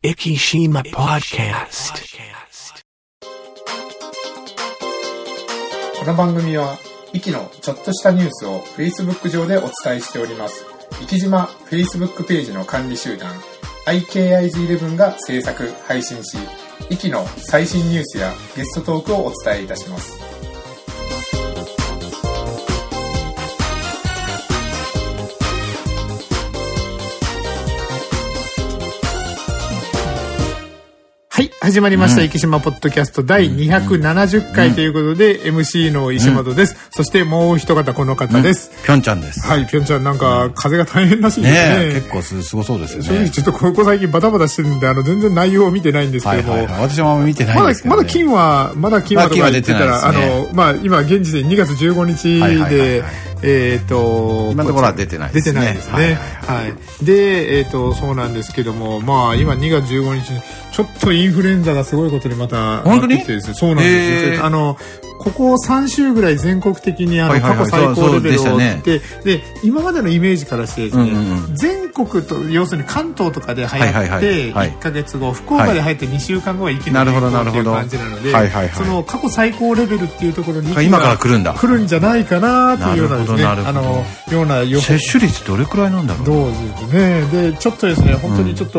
Ikishima Podcast。 この番組はイキのちょっとしたニュースを Facebook 上でお伝えしております。イキ島 Facebook ページの管理集団 IKIZ11 が制作・配信し、イキの最新ニュースやゲストトークをお伝えいたします。はい、始まりました、生島ポッドキャスト第270回ということで、MC の石本です。そしてもう一方、この方です。 ぴょんちゃんです。 はい、ぴょんちゃんなんか風が大変らしいですね。 結構すごそうですよね。 正直ちょっとここ最近バタバタしてるんで、全然内容を見てないんですけども。 私も見てないんですけどね。 まだ金はとか言ってたら、今現時点2月15日で、 今のところは出てないですね。 出てないですね。はい。で、そうなんですけども、今2月15日に、ちょっとインフルエンザがすごいことにまた本当にそうなんですよ。ここ3週ぐらい全国的に過去最高レベルを打って、で今までのイメージからしてですね、全国と要するに関東とかで流行って1ヶ月後、福岡で流行って2週間後は一気に流行っていう感じなので、その過去最高レベルっていうところに今から来るんじゃないかなというようなですね、ような予報。 接種率どれくらいなんだろう。 どうですね。でちょっとですね、本当にちょっと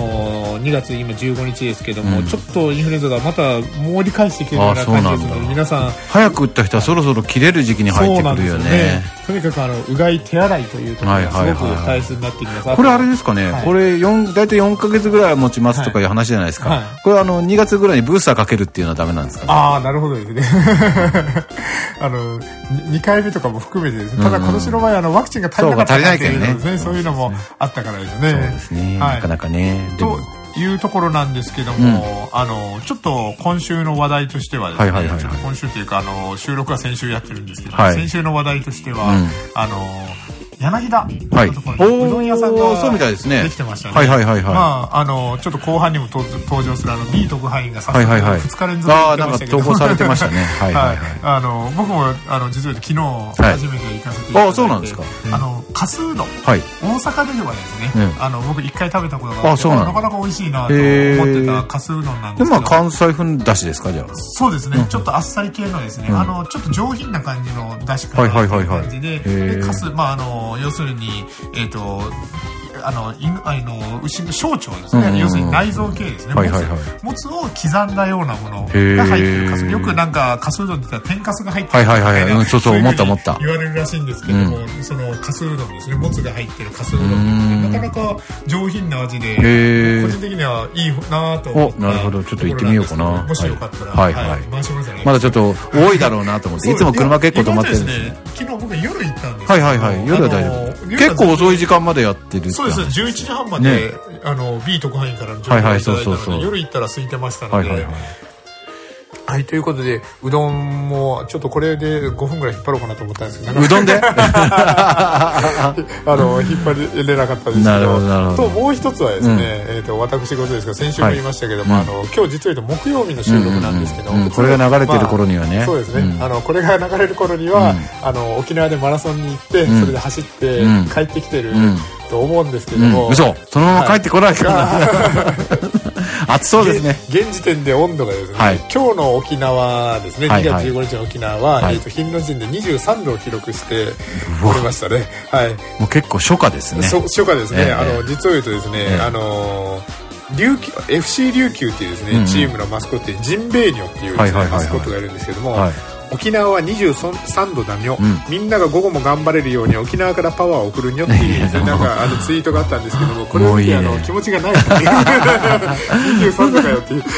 2月今15日ですけども、ちょっとインフルエンザがまた盛り返してきてるような感じですので、皆さん早く打った人はそろそろ切れる時期に入ってくるよね。 とにかくうがい手洗いというところがすごく大切になってきます。 これあれですかね、これ大体4ヶ月ぐらい持ちますとかいう話じゃないですか。これ2月ぐらいにブースターかけるっていうのはダメなんですかね。 なるほどですね。2回目とかも含めてですね。ただ今年の場合ワクチンが足りなかったっていうので、そういうのもあったからですね。 そうですね。なかなかね。 というところなんですけども、ちょっと今週の話題としてはですね、ちょっと今週というか収録は先週やってるんですけど、先週の話題としては、柳田のところにうどん屋さんができてましたね。ちょっと後半にも登場するB特派員が早速2日連続で行ってましたけど、 投稿されてましたね。 僕も実は昨日初めて行かせていただいて、 そうなんですか。 かすうどん、大阪ではですね、僕1回食べたことがあって、なかなか美味しいなと思ってたかすうどんなんですけど、 関西風だしですか。じゃあそうですね、ちょっとあっさり系のですね、ちょっと上品な感じのだしかなという感じで、かす要するに牛の小腸ですね、要するに内臓系ですね、もつを刻んだようなものが入ってるかす。よくなんかかすうどんって言ったら天かすが入ってるみたいな、 そう思った言われるらしいんですけども、そのかすうどんですね、もつが入ってるかすうどんってなかなか上品な味で、個人的にはいいなと思った。 なるほど、ちょっと行ってみようかな。 もしよかったら回しますね。 まだちょっと多いだろうなと思って、いつも車結構止まってるんですね。 昨日僕夜行ったんですけど、 夜は大丈夫。結構遅い時間までやってる。 そうです、11時半までB 特派員からの情報をいただいたので、夜行ったら空いてましたので、ということで、うどんもちょっとこれで5分ぐらい引っ張ろうかなと思ったんですけど、 うどんで引っ張れなかったですけど、ともう一つはですね、私事ですが、先週も言いましたけども、今日実は言うと木曜日の収録なんですけど、 これが流れてる頃にはね、 そうですね、これが流れる頃には沖縄でマラソンに行って、それで走って帰ってきてると思うんですけども、 嘘、そのまま帰ってこないから暑そうですね。 現時点で温度がですね、今日の沖縄ですね、2月15日の沖縄は日の時点で23度を記録しておりましたね。 もう結構初夏ですね。 初夏ですね。実を言うとですね、FC 琉球っていうですね、チームのマスコットにジンベーニョっていうマスコットがいるんですけども、沖縄は23度だにょ、みんなが午後も頑張れるように沖縄からパワーを送るにょっていうなんかツイートがあったんですけども、これを見て気持ちがない23度かよっていう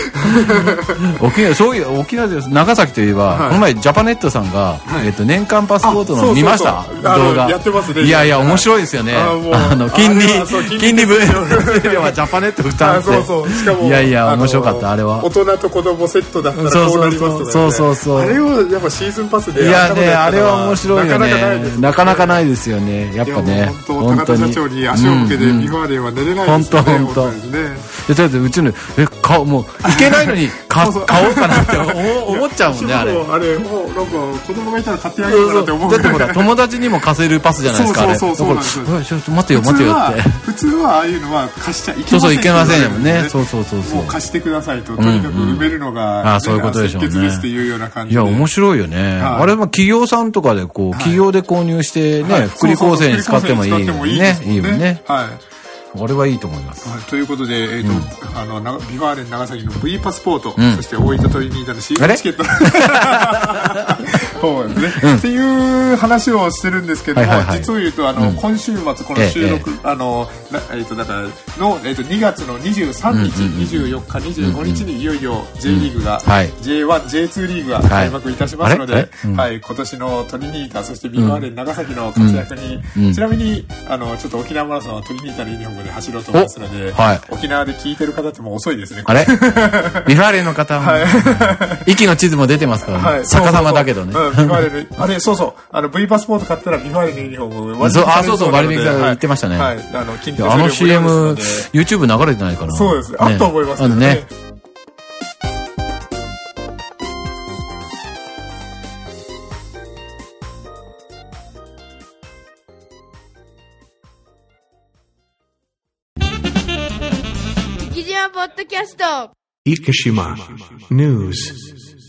沖縄です。長崎といえば、この前ジャパネットさんが年間パスポートの見ました。動画やってますね。 いや面白いですよね。金利分はジャパネット負担って、 しかもいや面白かった。あれは大人と子供セットだったらこうなりますとか、あれをやっぱシーズンパスであれは面白いよね。なかなかないですよね。やっぱね、 本当高田社長に足を向けてビファーレンは寝れないですよね。本当で、とりあえずうちの、もう、いけないのに買おうかなって思っちゃうもんね、あれ。 あれ、もう、なんか、子供がいたら買ってあげるかなって思う。 だってほら、友達にも貸せるパスじゃないですか、あれ。そうなんですよ。ちょっと待てよって。 普通は、ああいうのは貸しちゃいけません。 そう、いけませんよね。そう。 もう貸してくださいと、とにかく埋めるのが、 そういうことでしょうね。 清潔ですっていうような感じで。 いや、面白いよね。あれも企業さんとかで企業で購入してね、福利厚生に使ってもいいよね。いいよね。はい。あれはいいと思います。 ということで、ビファーレン長崎の V パスポート、そして大分トリニータのシーズンチケット。そうですね。っていう話をしてるんですけども、実を言うと、今週末、この収録、だから、2月の23日、24日、25日にいよいよ J リーグが、J1、J2 リーグが開幕いたしますので、はい、今年のトリニータ、そしてビファーレン長崎の活躍に、ちなみに、ちょっと沖縄マラソンはトリニータのユニフォームで走ろうと思いますので、沖縄で聞いてる方ってもう遅いですね。 あれビファーレンの方も、息の地図も出てますからね。逆さまだけどね。 ビファーレンあれ、そうそう。V パスポート買ったらビファーレンのユニフォーム割引されそう、割引され言ってましたね。はい。CM、YouTube 流れてないかな。 そうですね。あっと思いますね。 生島ポッドキャスト。 生島ニュース。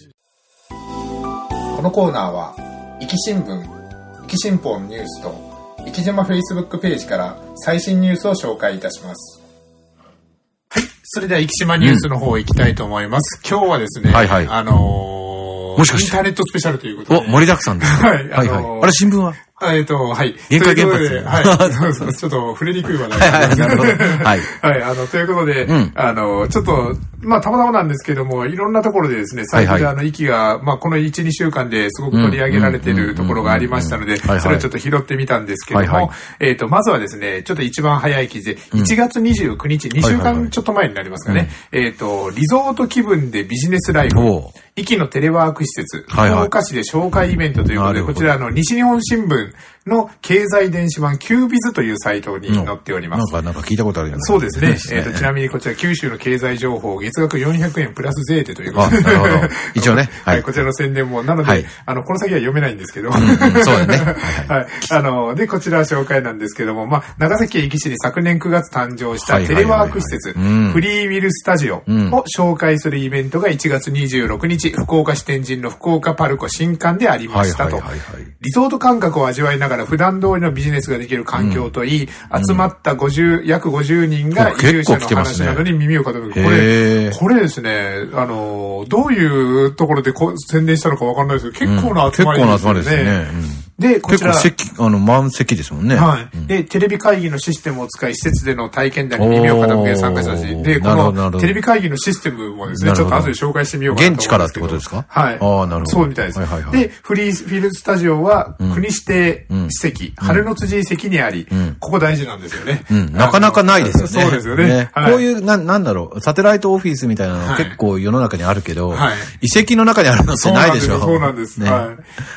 このコーナーは、生き新聞、生き新報ニュースと、生島 Facebook ページから最新ニュースを紹介いたします。はい。それでは生島ニュースの方行きたいと思います。今日はですね、 もしかしてインターネットスペシャルということで。 盛りだくさんです。はい。あれ新聞ははい。 限界原発。 はい。そうちょっと触れにくい話題なるほど。はい。はい。ということで、ちょっと、まあ、たまたまなんですけども、いろんなところでですね、最近息が、まあ、この1、2週間ですごく取り上げられているところがありましたので、それをちょっと拾ってみたんですけども、まずはですね、ちょっと一番早い記事で、1月29日、2週間ちょっと前になりますかね、リゾート気分でビジネスライフ、息のテレワーク施設、福岡市で紹介イベントということで、こちら西日本新聞の経済電子版キュービズというサイトに載っております。 なんか聞いたことあるよね。 そうですね。ちなみにこちら九州の経済情報、月額400円プラス税手ということで。 なるほど。一応ね。 はい。こちらの宣伝も、なので、この先は読めないんですけど。 そうだね。 はい。で、こちら紹介なんですけども、まあ、長崎県壱岐市に昨年9月誕生したテレワーク施設、フリーウィルスタジオを紹介するイベントが1月26日、福岡市天神の福岡パルコ新館でありましたと。リゾート感覚を味わいながら普段通りのビジネスができる環境といい、集まった約50人が移住者の話などに耳を傾く。これですね、どういうところで宣伝したのかわかんないですけど、結構な集まりですね。で、こちら。 結構満席ですもんね。 はい。で、テレビ会議のシステムを使い、施設での体験談に耳を傾け参加したし、で、このテレビ会議のシステムもですね、ちょっと後で紹介してみようかなと思います。 現地からってことですか？ はい。 ああ、なるほど。 そうみたいです。で、フリーフィルスタジオは、国指定史跡、春の辻遺跡にあり、ここ大事なんですよね。 なかなかないですよね。 そうですよね。 こういう、なんだろう、サテライトオフィスみたいなの結構世の中にあるけど、遺跡の中にあるのってないでしょ。 そうなんです。はい。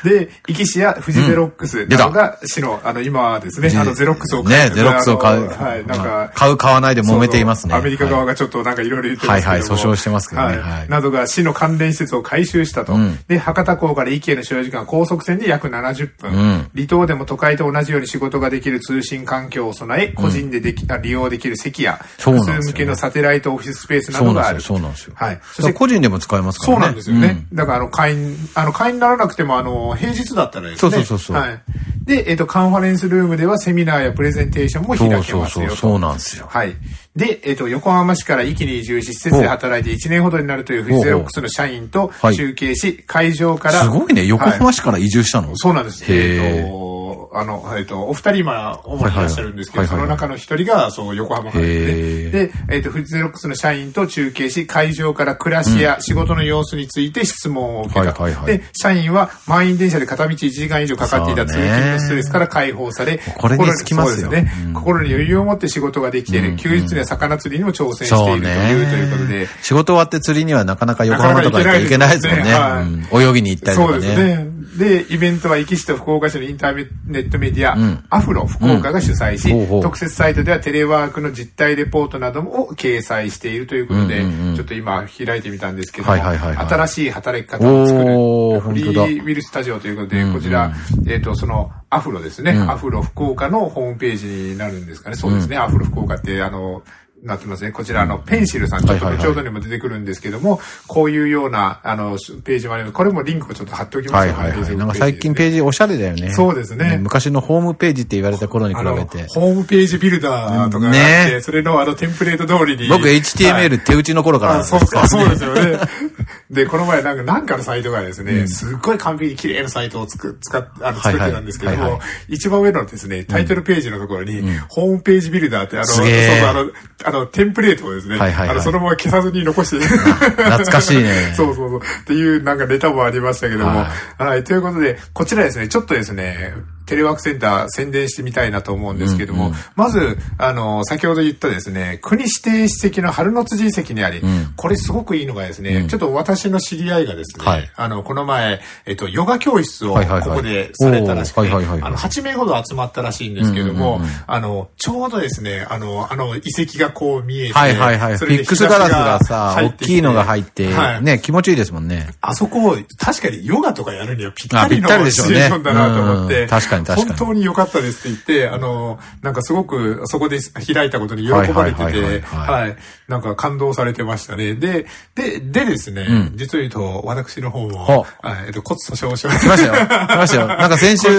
で、壱岐市やフジゼロックスなどが市の、今はですね、ゼロックスを買う。 ゼロックスを買う。はい。なんか、買わないで揉めていますね。 アメリカ側がちょっとなんかいろいろ言ってますけど。 はいはい、訴訟してますけどね。 はい。などが市の関連施設を改修したと。で、博多港から壱岐への所要時間、高速船で約70分。離島でも都会と同じように仕事ができる通信環境を備え、個人で利用できる席や、複数向けのサテライトオフィススペースなどがある。 そうなんですよ。 はい。 そして個人でも使えますからね。 そうなんですよね。だから会員にならなくても平日だったらですね。 そう。 はい。で、カンファレンスルームではセミナーやプレゼンテーションも開けますよと。 そうなんですよ。 はい。で、横浜市から壱岐に移住し、施設で働いて1年ほどになるというフジゼロックスの社員と中継し、会場から。 すごいね、横浜市から移住したの？ そうなんです。お二人今、主にいらっしゃるんですけど、その中の一人が、横浜からで、フジゼロックスの社員と中継し、会場から暮らしや仕事の様子について質問を受けた。で、社員は満員電車で片道1時間以上かかっていた通勤のストレスから解放され、 これにつきますよね。 心に余裕を持って仕事ができている、休日には魚釣りにも挑戦しているということで。 仕事終わって釣りにはなかなか横浜とか行けないですもんね。泳ぎに行ったりとかね。 そうですね。 で、イベントは壱岐市と福岡市のインターネットメディア、アフロ福岡が主催し、特設サイトではテレワークの実態レポートなどを掲載しているということで、ちょっと今開いてみたんですけども、新しい働き方を作るフリーウィルスタジオということで、こちら、そのアフロですね、アフロ福岡のホームページになるんですかね。そうですね、アフロ福岡ってなってますね。こちらペンシルさん、ちょっと後ほどにも出てくるんですけども、こういうような、ページもあります。これもリンクをちょっと貼っておきますので。 なんか最近ページおしゃれだよね。 そうですね。 昔のホームページって言われた頃に比べて。 ホームページビルダーとかがあって、それのテンプレート通りに。 僕 HTML 手打ちの頃から。 そうですよね。で、この前なんかのサイトがですね、すっごい完璧に綺麗なサイトを作ってたんですけども、一番上のですね、タイトルページのところに、ホームページビルダーってテンプレートをですね、そのまま消さずに残して懐かしいね。 そう。っていうなんかネタもありましたけども。はい。ということで、こちらですね、ちょっとですね、テレワークセンター宣伝してみたいなと思うんですけども、まず、先ほど言ったですね、国指定史跡の春の辻遺跡にあり、これすごくいいのがですね、ちょっと私の知り合いがですね、この前、ヨガ教室をここでされたらしくて、8名ほど集まったらしいんですけども、ちょうどですね、遺跡がこう見えて、 フィックスガラスがさ、大きいのが入って、ね、気持ちいいですもんね。 あそこ、確かにヨガとかやるにはぴったりのシチュエーションだなと思って、本当に良かったですって言って、なんかすごくそこで開いたことに喜ばれてて、はい。なんか感動されてましたね。でですね、実を言うと、私の方も、骨粗しょう症。 来ましたよ。なんか先週、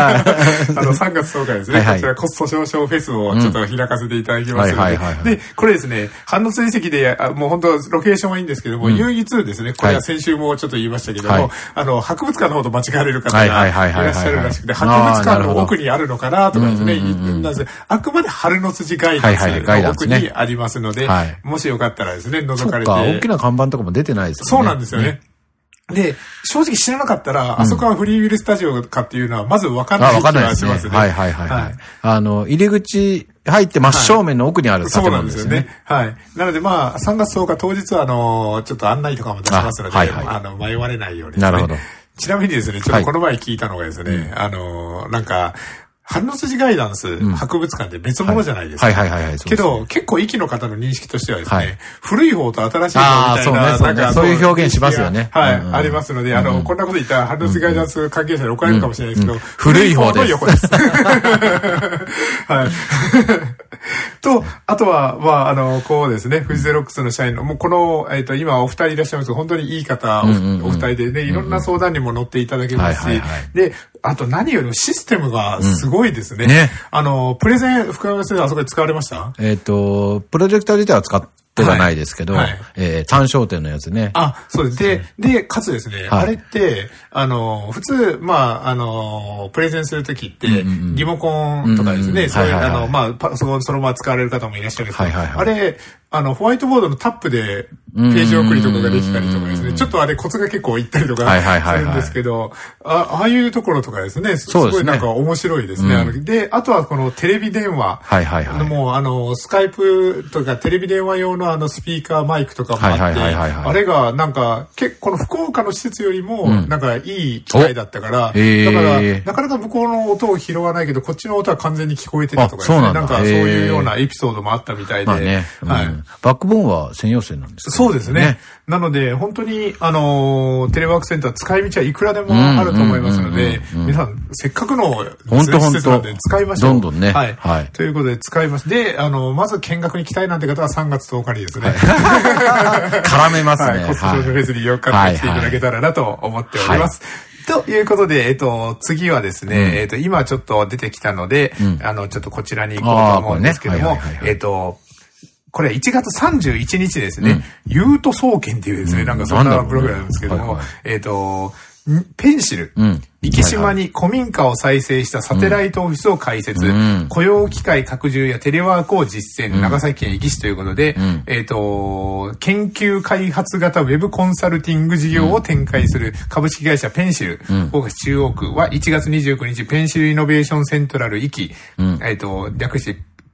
3月10日ですね、こちら骨粗しょう症フェスをちょっと開かせていただきますので、で、これですね、反応追跡で、もう本当ロケーションはいいんですけども、唯一ですね、これは先週もちょっと言いましたけども、博物館の方と間違われる方がいらっしゃるらしくて、博物館の奥にあるのかなとかですね、あくまで春の辻ガイダンスの奥にありますので、もしよかったらですね、覗かれて。 大きな看板とかも出てないですよね。 そうなんですよね。で、正直知らなかったら、あそこはフリーウィルスタジオかっていうのは、まず分かんない気がしますね。入り口入って真正面の奥にある建物ですよね。そうなんですよね。はい。なので3月10日当日はちょっと案内とかも出しますので、迷われないようにですね。なるほど。ちなみにですね、ちょっとこの前聞いたのがですね、なんか、春の辻ガイダンス博物館って別物じゃないですか。けど、結構息の方の認識としてはですね、古い方と新しい方みたいな、なんかそういう表現しますよね。 はい、ありますので、こんなこと言ったら春の辻ガイダンス関係者に怒られるかもしれないですけど、 古い方の横です。はい。と、あとは、こうですね、フジゼロックスの社員の、もうこの、今お二人いらっしゃいますけど、本当にいい方、お二人でね、いろんな相談にも乗っていただけますし、で、あと何よりもシステムがすごいですね。プレゼン、福山先生、あそこで使われました？ プロジェクター自体は使ってはないですけど、単焦点のやつね。 あ、そうです。で、かつですね、あれって、普通、プレゼンするときって、リモコンとかですね、そういう、パソコンそのまま使われる方もいらっしゃるんですけど、あれ、ホワイトボードのタップでページ送りとかができたりとかですね、ちょっとあれコツが結構いったりとかするんですけど、ああいうところとかですね、すごいなんか面白いですね。で、あとはこのテレビ電話、もうスカイプとかテレビ電話用のスピーカーマイクとかもあって、あれがなんかこの福岡の施設よりもなんかいい機械だったから、だからなかなか向こうの音を拾わないけど、こっちの音は完全に聞こえてたとかですね、なんかそういうようなエピソードもあったみたいで、 バックボーンは専用線なんですか？ そうですね。なので、本当に、テレワークセンター使い道はいくらでもあると思いますので、皆さん、せっかくの施設なんで使いましょう。 どんどんね。 はい。ということで使います。で、まず見学に来たいなんて方は3月10日にですね。 絡めますね。 コストフェスに4日に来ていただけたらなと思っております。ということで、次はですね、今ちょっと出てきたので、ちょっとこちらに行こうと思うんですけども、これ1月31日ですね、ユート総研っていうですね、なんかそんなプログラムなんですけども、ペンシル、壱岐島に古民家を再生したサテライトオフィスを開設、雇用機会拡充やテレワークを実践、長崎県壱岐市ということで、研究開発型ウェブコンサルティング事業を展開する株式会社ペンシル、福岡市中央区は1月29日、ペンシルイノベーションセントラル壱岐、略して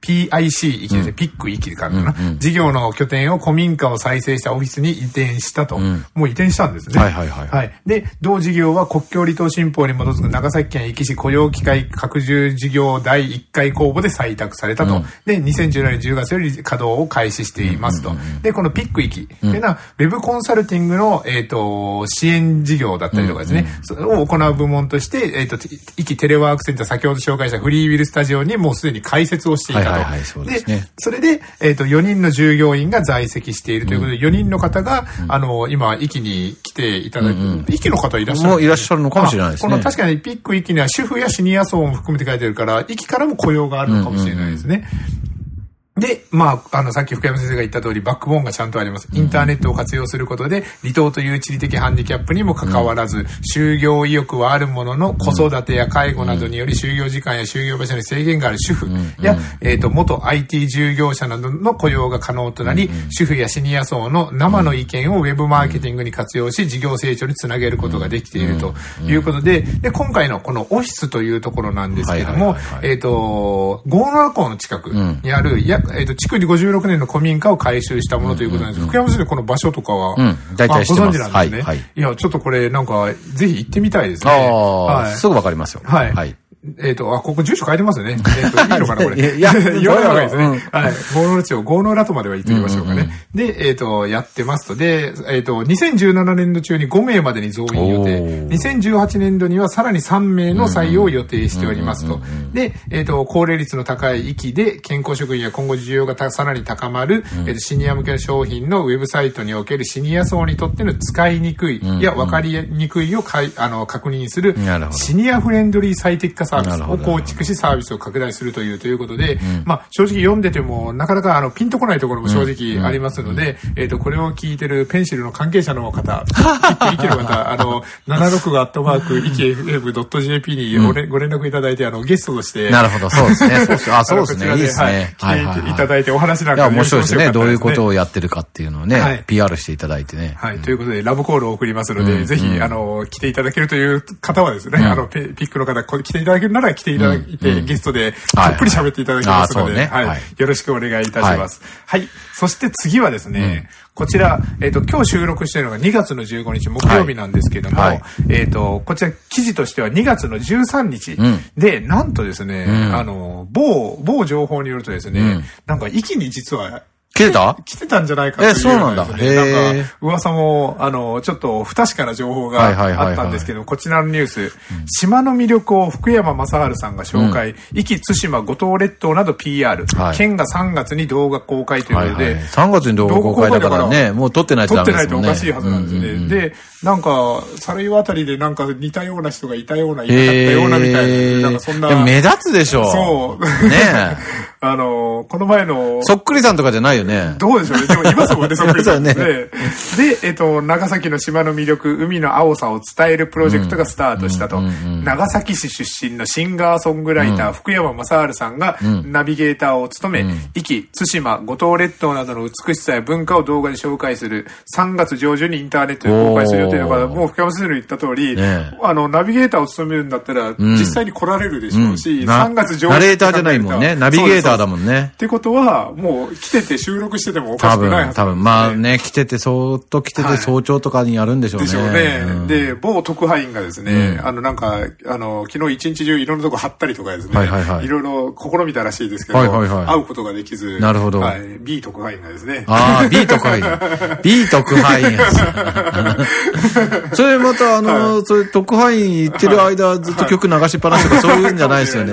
PIC 域ですね、ピック域かな、事業の拠点を古民家を再生したオフィスに移転したと。もう移転したんですね。はい。で、同事業は国境離島新報に基づく長崎県壱岐市雇用機会拡充事業第1回公募で採択されたと。で、2017年10月より稼働を開始していますと。で、このピック域っていうのは、ウェブコンサルティングの、支援事業だったりとかですね、それを行う部門として、壱岐テレワークセンター、先ほど紹介したフリーウィルスタジオにもうすでに開設をしていたと。で、それで、4人の従業員が在籍しているということで、4人の方が、今、壱岐に来ていただく。壱岐の方いらっしゃる？ もういらっしゃるのかもしれないですね。 この確かにピック壱岐には主婦やシニア層も含めて書いてあるから、壱岐からも雇用があるのかもしれないですね。で、さっき福山先生が言った通り、バックボーンがちゃんとあります。インターネットを活用することで、離島という地理的ハンディキャップにもかかわらず、就業意欲はあるものの、子育てや介護などにより就業時間や就業場所に制限がある主婦や、元 IT 従業者などの雇用が可能となり、主婦やシニア層の生の意見をウェブマーケティングに活用し、事業成長につなげることができているということで、今回のこのオフィスというところなんですけども、郷野原港の近くにある、築56年の古民家を改修したものということなんです。福山先生、この場所とかは、 大体知ってます。 ご存知なんですね。いや、ちょっとこれなんか、ぜひ行ってみたいですね。 すぐわかりますよ。 はい。ここ住所書いてますよね。いいのかな、これ。いや、言わない方がいいですね。はい。郷野浦町、郷野浦とまでは言ってみましょうかね。で、やってますと。で、2017年度中に5名までに増員予定。2018年度にはさらに3名の採用を予定しておりますと。で、高齢率の高い域で健康職員や今後需要がさらに高まる、シニア向けの商品のウェブサイトにおけるシニア層にとっての使いにくいや分かりにくいを確認するシニアフレンドリー最適化サービスを構築しサービスを拡大するということで、正直読んでてもなかなかピンとこないところも正直ありますので、これを聞いてるペンシルの関係者の方、生きる方、76@ikfm.jp にご連絡いただいて、ゲストとして。 なるほど、そうですね。そうですね。いいですね。 来ていただいてお話なんか面白いですね。どういうことをやってるかっていうのをね、PR していただいてね。 はい。ということで、ラブコールを送りますので、ぜひ、来ていただけるという方はですね、ピックの方、来ていただけるなら来ていただいて、ゲストでたっぷり喋っていただきますので、よろしくお願いいたします。はい。そして次はですね、こちら、今日収録しているのが2月の15日木曜日なんですけども、こちら記事としては2月の13日で、なんとですね、某情報によるとですね、なんか壱岐に実は、来てたんじゃないかという、 そうなんだ。なんか、 噂も、ちょっと不確かな情報があったんですけど、こちらのニュース、島の魅力を福山雅治さんが紹介、壱岐、対馬、五島列島など PR、県が3月に動画公開ということで、 3月に動画公開だからね、もう撮ってないとダメですもんね。 撮ってないとおかしいはずなんですね。で、なんか、猿岩あたりでなんか似たような人がいたような、いなかったようなみたいな、なんかそんな。 目立つでしょ。 そう。 ねこの前の。 そっくりさんとかじゃないよね。 どうでしょうね。でも今そこでそっくりさんですね。で、長崎の島の魅力、海の青さを伝えるプロジェクトがスタートしたと。長崎市出身のシンガーソングライター、福山雅治さんがナビゲーターを務め、壱岐、対馬、五島列島などの美しさや文化を動画で紹介する3月上旬にインターネットで公開する予定だから、もう福山先生の言った通り、ナビゲーターを務めるんだったら、実際に来られるでしょうし、3月上旬。 ナレーターじゃないもんね。ナビゲーターだもんね。 ってことは、もう来てて収録しててもおかしくないはず多分、まあね、来てて、そーっと来てて早朝とかにやるんでしょうね。 でしょうね。で、某特派員がですね、なんか、昨日一日中いろんなとこ貼ったりとかですね、いろいろ試みたらしいですけど、会うことができず、 なるほど。 B 特派員がですね。 B 特派員。B 特派員。それまた、そういう特派員行ってる間、ずっと曲流しっぱなしとかそういうんじゃないですよね。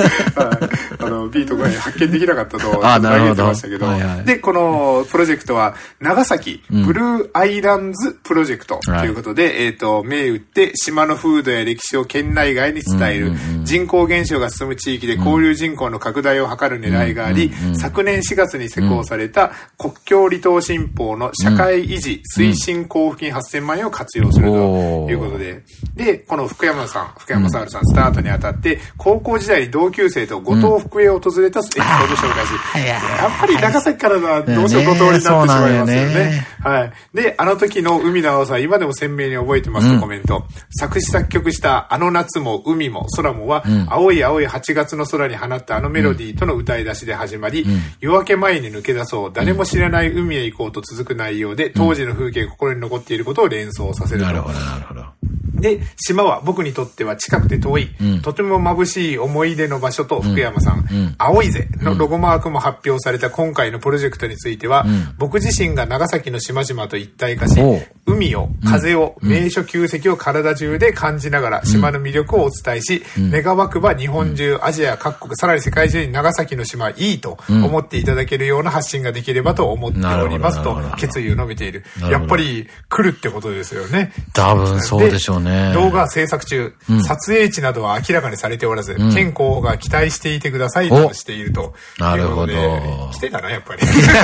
B 特派員発見できなかったと嘆いてましたけど、で、このプロジェクトは、長崎ブルーアイランズプロジェクトということで、銘打って島の風土や歴史を県内外に伝える、人口減少が進む地域で交流人口の拡大を図る狙いがあり、昨年4月に施行された国境離島新報の社会維持推進交付金8000万円を活用するということで、で、この福山雅治さんスタートにあたって、高校時代に同級生と五島福江を訪れたエピソード紹介し、やっぱり長崎からはどうしてもご通りになってしまいますよね。はい。で、あの時の海の青さ、今でも鮮明に覚えてますとコメント。作詞作曲したあの夏も海も空もは、青い青い8月の空に放ったあのメロディーとの歌い出しで始まり、夜明け前に抜け出そう、誰も知らない海へ行こうと続く内容で、当時の風景が心に残っていることを連想させると。 なるほど、なるほど。 で、島は僕にとっては近くて遠い、とても眩しい思い出の場所と福山さん、青いぜのロゴマークも発表された今回のプロジェクトについては、僕自身が長崎の島々と一体化し、海を、風を、名所旧跡を体中で感じながら島の魅力をお伝えし、願わくば日本中、アジア各国、さらに世界中に長崎の島いいと思っていただけるような発信ができればと思っておりますと決意を述べている。やっぱり来るってことですよね。 多分そうでしょうね。 動画制作中、撮影地などは明らかにされておらず、県広報が期待していてくださいとしていると。 なるほど。 来てたな、やっぱり。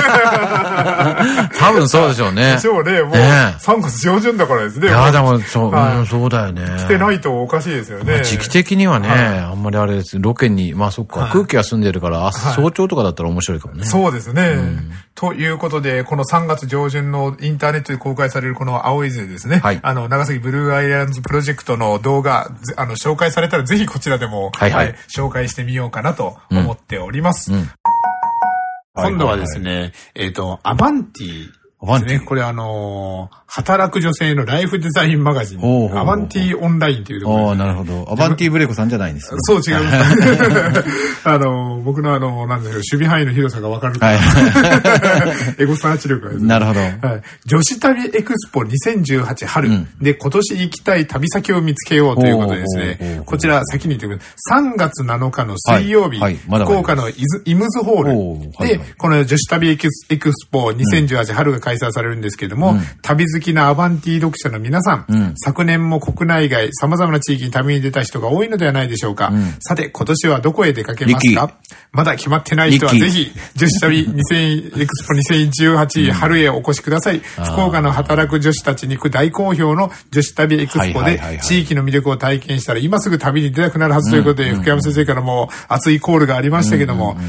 多分そうでしょうね。 でしょうね。もう3月上旬だからですね。 いや、でもそうだよね。 来てないとおかしいですよね。 時期的にはね、あんまりあれです。ロケに、まあそっか、空気が澄んでるから、早朝とかだったら面白いかもね。 そうですね。ということで、この3月上旬のインターネットで公開されるこの青いぜですね。長崎ブルーアイランドプロジェクトの動画、紹介されたらぜひこちらでも、紹介してみようかなと思っております。今度はですね、アバンティですね。これ働く女性のライフデザインマガジン。アバンティオンラインというところです。 なるほど。アバンティブレイコさんじゃないんですよ。 そう、違います。僕のなんだろう、守備範囲の広さがわかる。エゴサーチ力がですね。 なるほど。 女子旅エクスポ2018春で今年行きたい旅先を見つけようということでですね、こちら先に言ってください。3月7日の水曜日、福岡のイムズホールで、この女子旅エクスポ2018春が開催されるんですけれども、旅好きなアバンティ読者の皆さん、昨年も国内外様々な地域に旅に出た人が多いのではないでしょうか。さて、今年はどこへ出かけますか？まだ決まってない人はぜひ、女子旅エクスポ2018春へお越しください。福岡の働く女子たちに行く大好評の女子旅エクスポで、地域の魅力を体験したら今すぐ旅に出たくなるはずということで、福山先生からも熱いコールがありましたけども、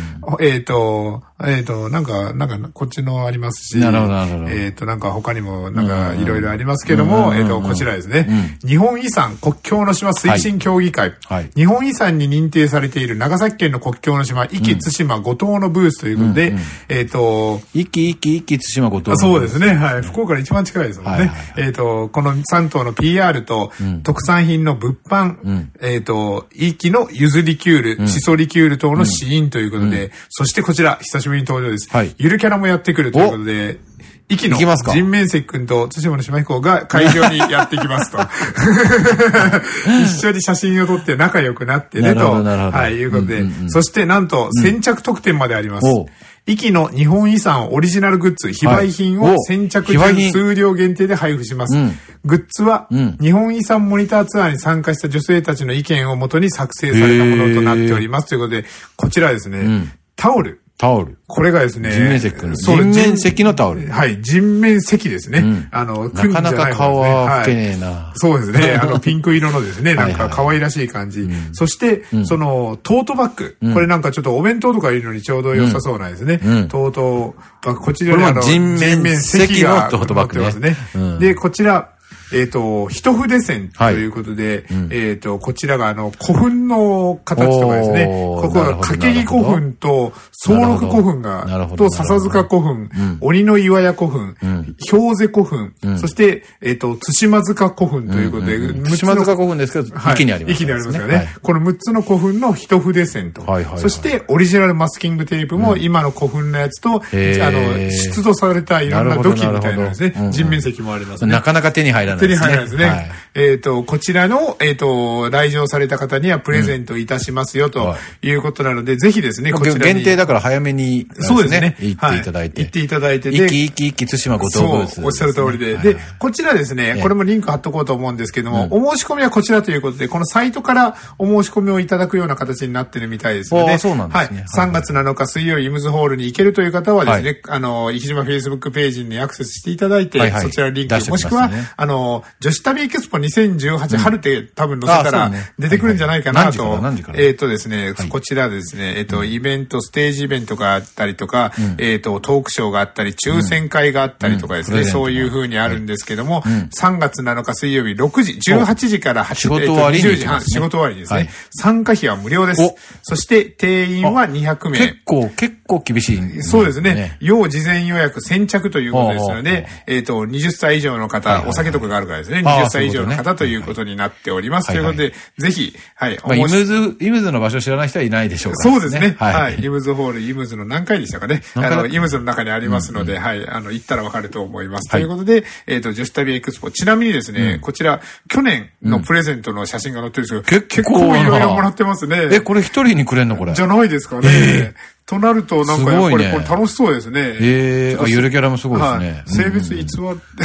なんか、こっちのありますし、なんか他にも、いろいろありますけども、こちらですね。日本遺産国境の島推進協議会。日本遺産に認定されている長崎県の国境の島、壱岐対馬五島のブースということで、 壱岐対馬五島。 そうですね。はい。福岡から一番近いですもんね。この3島の PR と、特産品の物販、壱岐のゆずリキュール、しそリキュール等の試飲ということで、そしてこちら、久しぶりに登場です。ゆるキャラもやってくるということで、壱岐の人面石君と対馬の島彦が会場にやってきますと。一緒に写真を撮って仲良くなってねと。いうことで。そしてなんと先着特典まであります。壱岐の日本遺産オリジナルグッズ、非売品を先着順数量限定で配布します。グッズは、日本遺産モニターツアーに参加した女性たちの意見をもとに作成されたものとなっております。ということで、こちらですね、タオル。これがですね。 人面石の。人面石のタオル。 はい。人面石ですね。 なかなか顔は老けねえな。 そうですね。ピンク色のですね。なんか可愛らしい感じ。そして、その、トートバッグ。これなんかちょっとお弁当とかいるのにちょうど良さそうなんですね。トートバッグ。こちらに人面石のトートバッグですね。で、こちら、一筆線ということで、こちらが古墳の形とかですね、ここは掛木古墳と総六古墳が、と笹塚古墳、鬼の岩屋古墳、氷瀬古墳、そして、対馬塚古墳ということで、 対馬塚古墳ですけど、壱岐にあります。 壱岐にありますよね。この6つの古墳の一筆線と、そしてオリジナルマスキングテープも今の古墳のやつと、出土されたいろんな土器みたいなですね、人面石もありますね。 なかなか手に入らない。 手に入らないですね。こちらの、来場された方にはプレゼントいたしますよ、ということなので、ぜひですね、こちらに。 限定だから早めに、 そうですね。 行っていただいて。 行っていただいて。 壱岐対馬五島ブもうおっしゃる通りで。で、こちらですね、これもリンク貼っとこうと思うんですけども、お申し込みはこちらということで、このサイトからお申し込みをいただくような形になってるみたいですので、 そうなんですね。 はい。3月7日水曜日イムズホールに行けるという方はですね、生島 Facebook ページにアクセスしていただいて、そちらリンク、もしくは、女子旅エキスポ2018春って多分載せたら出てくるんじゃないかなと。ですね、こちらですね、イベント、ステージイベントがあったりとか、トークショーがあったり、抽選会があったりとかですね、そういう風にあるんですけども、3月7日水曜日6時、18時から20時半、仕事終わりですね。参加費は無料です。そして定員は200名。 結構厳しい。 そうですね。要事前予約先着ということですので、20歳以上の方、お酒とかがあるからですね、20歳以上の方ということになっております。ということで、ぜひ、はい。 イムズの場所知らない人はいないでしょうか。 そうですね。はい。イムズホール、イムズの何回でしたかね。イムズの中にありますので、はい。行ったらわかると思います。ということで、女子旅エクスポ。ちなみにですね、こちら、去年のプレゼントの写真が載ってるんですけど、結構いろいろもらってますね。 これ一人にくれんのこれ。 じゃないですかね。となると、なんかやっぱりこれ楽しそうですね。 ゆるキャラもすごいですね。 性別偽って。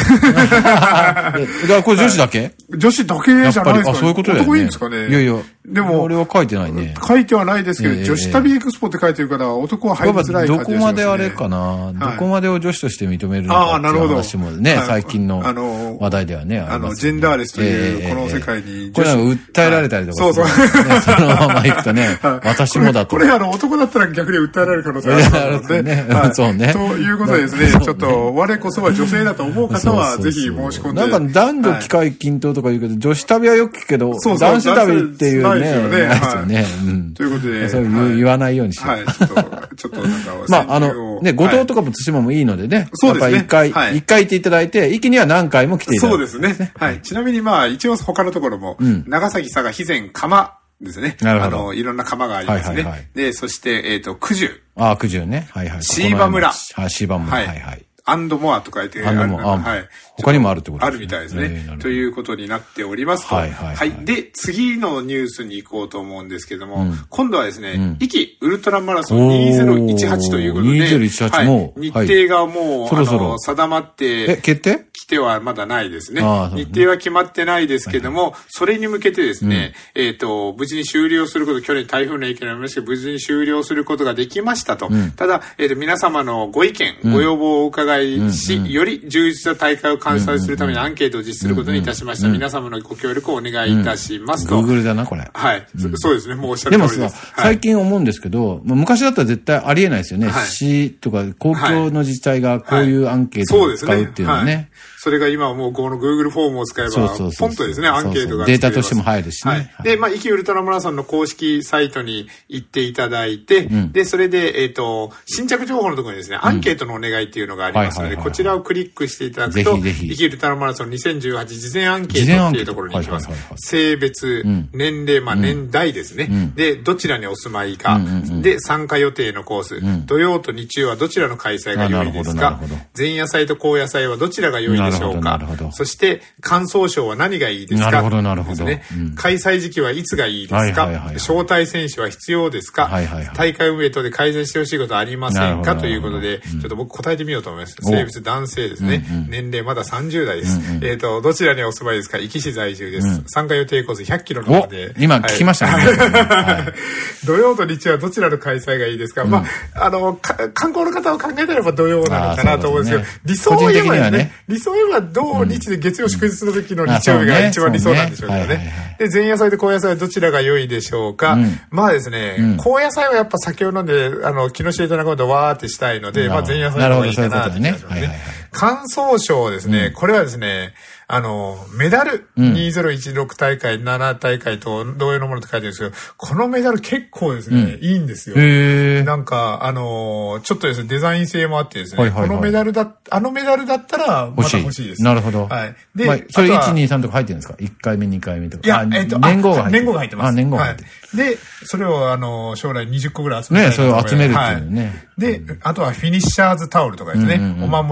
これ女子だけ？ 女子だけじゃないですかね。 そういうことだよね。 男いいんですかね。 いやいや。 でも、 俺は書いてないね。 書いてはないですけど、女子旅エクスポって書いてるから、男は入りづらい感じですね。 どこまであれかな。どこまでを女子として認めるのかっていう話もね、最近の話題ではね。 ジェンダーレスという、この世界に。 これなんか訴えられたりとか。 そうそう。 そのまま行くとね、私もだと。 これ男だったら逆に訴えられる可能性があるので。そうね。ということでですね、ちょっと、我こそは女性だと思う方は、ぜひ申し込んで。 なんか男女機会均等とか言うけど、女子旅はよく聞くけど、男子旅っていうね。ないですよね。 ということで。 そう言わないようにしよう。 はい。ちょっとなんか、 ね、後藤とかも対馬もいいのでね。 そうですね。 やっぱり一回行っていただいて、一気には何回も来ていただいて。 そうですね。はい。ちなみに一応他のところも、長崎、佐賀、肥前、釜ですね。 なるほど。 いろんな釜がありますね。で、そして、九十。 九十ね。はいはい。 椎葉村。 椎葉村。はいはい。 アンドモアと書いてある。はい。他にもあるってことですね。あるみたいですね。ということになっておりますと。はい。で、次のニュースに行こうと思うんですけども、今度はですね、壱岐ウルトラマラソン2018ということで、 2018も日程がもう、定まって、 決定？ 来てはまだないですね。日程は決まってないですけども、それに向けてですね、無事に終了すること、去年台風の影響になりましたけど、無事に終了することができましたと。ただ、皆様のご意見、ご要望をお伺いし、より充実な大会を開催するためにアンケートを実施することにいたしました。皆様のご協力をお願いいたしますと。 Google だな、これ。 はい。そうですね、もうおっしゃる通りです。 でも最近思うんですけど、昔だったら絶対ありえないですよね。市とか公共の自治体がこういうアンケートを使うっていうのはね。 それが今はもうこの Google フォームを使えば、ポンとですね、アンケートがデータとしても入るしね。 で、壱岐ウルトラマラソンの公式サイトに行っていただいて、で、それで、新着情報のところにですね、アンケートのお願いっていうのがありますので、こちらをクリックしていただくと、壱岐ウルトラマラソン2018事前アンケートっていうところに行きます。性別、年齢、年代ですね。で、どちらにお住まいか。で、参加予定のコース。土曜と日曜はどちらの開催が良いですか。前夜祭と後夜祭はどちらが良いでしょうか。そして、感想賞は何がいいですか。 なるほど。 開催時期はいつがいいですか。招待選手は必要ですか。大会運営等で改善してほしいことはありませんかということで、ちょっと僕答えてみようと思います。性別男性ですね。年齢まだ30代です。どちらにお住まいですか。壱岐市在住です。参加予定コース100キロの方で。 今聞きましたね。 土曜と日曜はどちらの開催がいいですか。観光の方を考えたら土曜なのかなと思うんですけど、理想を言えばね、理想を言えば土日で月曜祝日の時の日曜日が一番理想なんでしょうけどね。で、前夜祭と後夜祭はどちらが良いでしょうか。ですね、後夜祭はやっぱ酒を飲んで、木下と仲間とわーってしたいので、前夜祭の方がいいかなって気がしますね。感想賞ですね、これはですね、メダル、2016大会、7大会と同様のものって書いてるんですけど、このメダル結構ですね、いいんですよ。なんか、ちょっとですね、デザイン性もあってですね、このメダルだったら、また欲しいです。 なるほど。 はい。 で、それ1、2、3とか入ってるんですか ?1 回目、2回目とか。 いや、 年号が入ってる。 年号が入ってます。 年号が入ってる。 で、それを将来20個ぐらい集めて。ね、それを集めるっていうね。 で、あとはフィニッシャーズタオルとかですね。お守りとか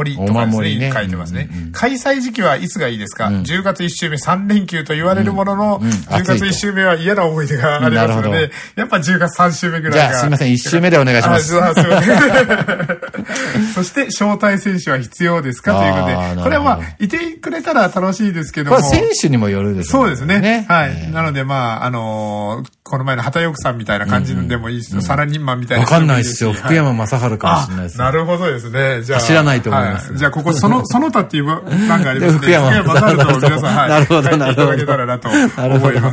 守りね。 書いてますね。開催時期はいつがいいですか？ 10 月1週目3連休と言われるものの、10月1週目は嫌な思い出がありますので、やっぱ10月3週目ぐらいが。 じゃあすいません、1週目でお願いします。 すいません。そして、招待選手は必要ですかということで、これはまあ、いてくれたら楽しいですけども。 選手にもよるですね。 そうですね。はい。なのでまあ、この前の畑翼さんみたいな感じでもいいですよ。サラリーマンみたいな。 わかんないですよ。福山雅治かもしれないです。 なるほどですね。じゃあ。 知らないと思います。 じゃあ、ここ、その他っていう欄がありますね。 福山雅治と皆さん、はい。 なるほど、なるほど。 いただけたらなと思います。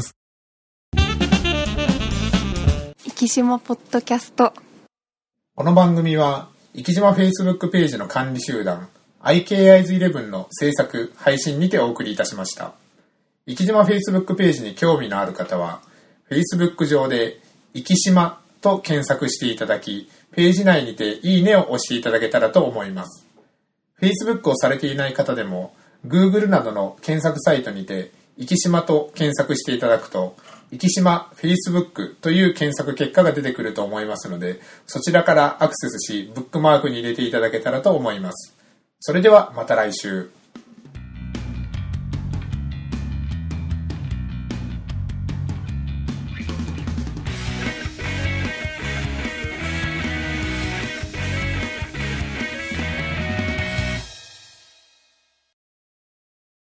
生島ポッドキャスト。 この番組は、生島 Facebook ページの管理集団、IKIs11 の制作、配信にてお送りいたしました。生島 Facebook ページに興味のある方は、Facebook 上で、生島と検索していただき、ページ内にていいねを押していただけたらと思います。Facebook をされていない方でも、Google などの検索サイトにて、生島と検索していただくと、生島 Facebook という検索結果が出てくると思いますので、そちらからアクセスし、ブックマークに入れていただけたらと思います。それではまた来週。